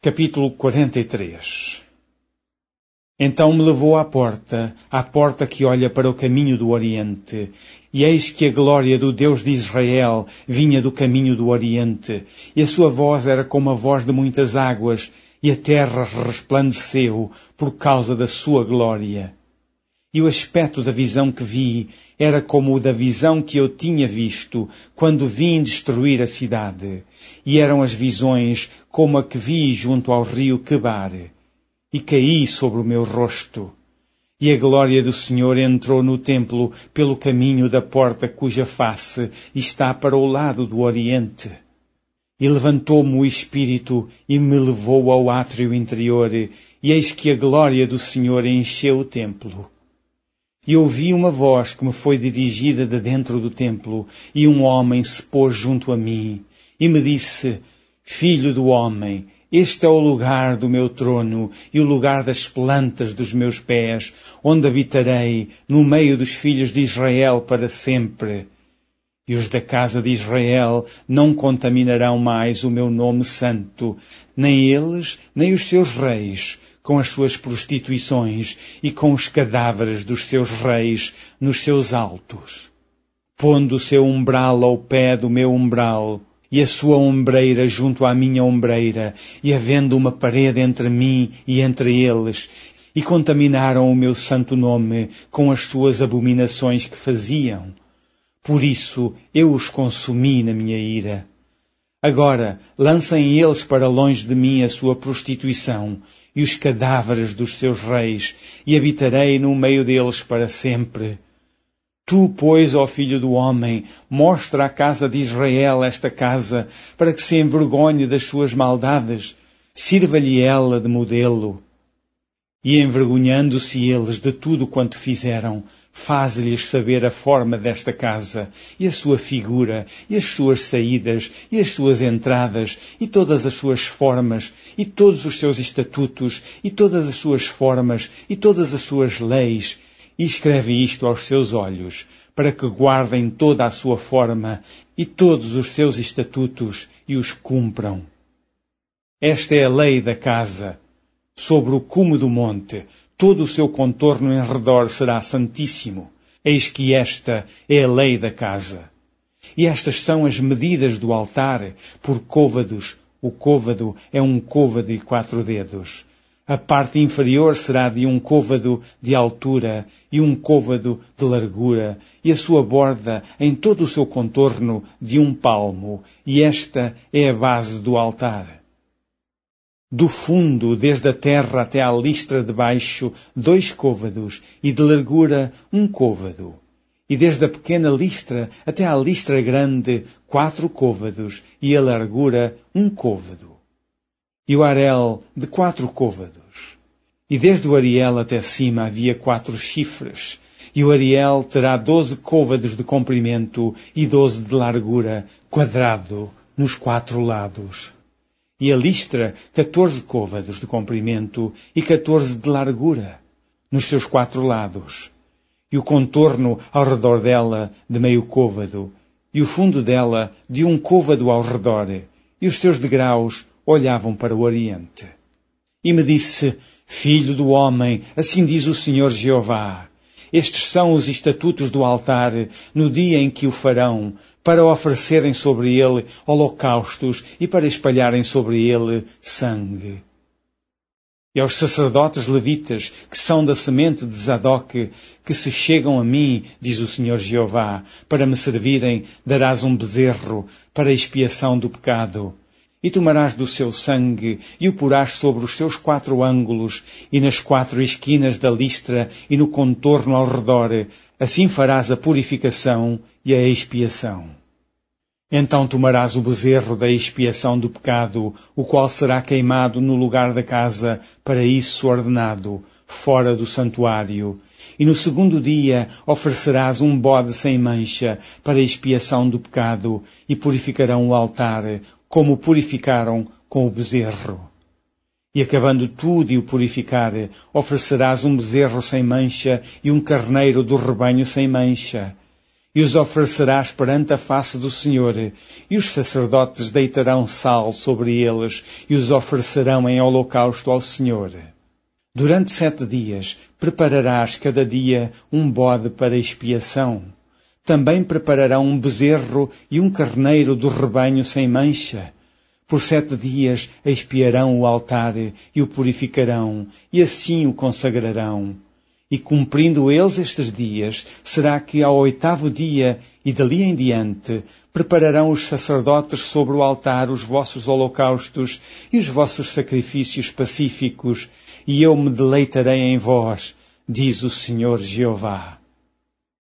Capítulo 43. Então me levou à porta que olha para o caminho do Oriente, e eis que a glória do Deus de Israel vinha do caminho do Oriente, e a sua voz era como a voz de muitas águas, e a terra resplandeceu por causa da sua glória. E o aspecto da visão que vi era como o da visão que eu tinha visto quando vim destruir a cidade. E eram as visões como a que vi junto ao rio Quebar. E caí sobre o meu rosto. E a glória do Senhor entrou no templo pelo caminho da porta cuja face está para o lado do Oriente. E levantou-me o Espírito e me levou ao átrio interior, e eis que a glória do Senhor encheu o templo. E ouvi uma voz que me foi dirigida de dentro do templo, e um homem se pôs junto a mim, e me disse: Filho do homem, este é o lugar do meu trono, e o lugar das plantas dos meus pés, onde habitarei no meio dos filhos de Israel para sempre. E os da casa de Israel não contaminarão mais o meu nome santo, nem eles, nem os seus reis, com as suas prostituições e com os cadáveres dos seus reis nos seus altos. Pondo o seu umbral ao pé do meu umbral, e a sua ombreira junto à minha ombreira, e havendo uma parede entre mim e entre eles, e contaminaram o meu santo nome com as suas abominações que faziam. Por isso eu os consumi na minha ira. Agora lancem eles para longe de mim a sua prostituição e os cadáveres dos seus reis, e habitarei no meio deles para sempre. Tu, pois, ó filho do homem, mostra à casa de Israel esta casa, para que se envergonhe das suas maldades, sirva-lhe ela de modelo. E envergonhando-se eles de tudo quanto fizeram, faze-lhes saber a forma desta casa, e a sua figura, e as suas saídas, e as suas entradas, e todas as suas formas, e todos os seus estatutos, e todas as suas formas, e todas as suas leis, e escreve isto aos seus olhos, para que guardem toda a sua forma, e todos os seus estatutos, e os cumpram. Esta é a lei da casa. Sobre o cume do monte, todo o seu contorno em redor será santíssimo. Eis que esta é a lei da casa. E estas são as medidas do altar, por côvados. O côvado é um côvado e 4 dedos. A parte inferior será de um côvado de altura e um côvado de largura, e a sua borda em todo o seu contorno de 1 palmo, e esta é a base do altar. Do fundo, desde a terra até à listra de baixo, 2 côvados, e de largura 1 côvado. E desde a pequena listra até à listra grande, 4 côvados, e a largura 1 côvado. E o arel de 4 côvados. E desde o ariel até cima havia 4 chifres. E o ariel terá 12 côvados de comprimento e 12 de largura, quadrado, nos 4 lados. E a listra, 14 côvados de comprimento e 14 de largura, nos seus 4 lados. E o contorno ao redor dela de meio côvado, e o fundo dela de 1 côvado ao redor, e os seus degraus olhavam para o oriente. E me disse: Filho do homem, assim diz o Senhor Jeová, estes são os estatutos do altar no dia em que o farão, para oferecerem sobre ele holocaustos e para espalharem sobre ele sangue. E aos sacerdotes levitas, que são da semente de Zadoc, que se chegam a mim, diz o Senhor Jeová, para me servirem, darás um bezerro para a expiação do pecado. E tomarás do seu sangue, e o porás sobre os seus 4 ângulos, e nas 4 esquinas da listra, e no contorno ao redor. Assim farás a purificação e a expiação. Então tomarás o bezerro da expiação do pecado, o qual será queimado no lugar da casa, para isso ordenado, fora do santuário. E no 2º dia oferecerás um bode sem mancha, para a expiação do pecado, e purificarão o altar, como purificaram com o bezerro. E acabando tu de o purificar, oferecerás um bezerro sem mancha e um carneiro do rebanho sem mancha. e os oferecerás perante a face do Senhor, e os sacerdotes deitarão sal sobre eles, e os oferecerão em holocausto ao Senhor. Durante 7 dias prepararás cada dia um bode para expiação. Também prepararão um bezerro e um carneiro do rebanho sem mancha. Por 7 dias expiarão o altar e o purificarão, e assim o consagrarão. E cumprindo eles estes dias, será que ao 8º dia e dali em diante, prepararão os sacerdotes sobre o altar os vossos holocaustos e os vossos sacrifícios pacíficos, e eu me deleitarei em vós, diz o Senhor Jeová.